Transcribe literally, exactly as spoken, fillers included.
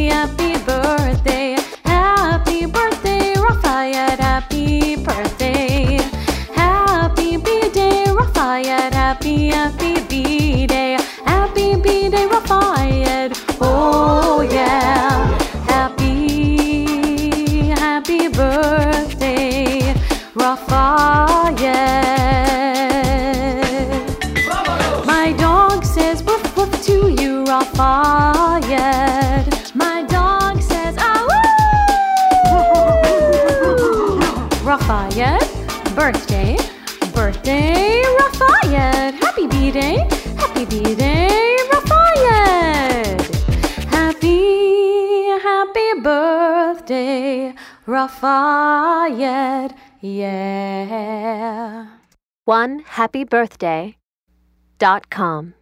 happy, happy birthday. Happy birthday, Rafayed, happy birthday. Happy B-Day, Rafayed, happy, happy B-Day. Happy B-Day, Rafayed, oh yeah. Happy, happy birthday, Rafayed. My dog says woof woof to you, Rafayed. My dog says ah woo. Rafayed, birthday, birthday, Rafayed. Happy B-Day, happy B-Day, Rafayed. Happy, happy birthday, Rafayed, yeah. one happy birthday dot com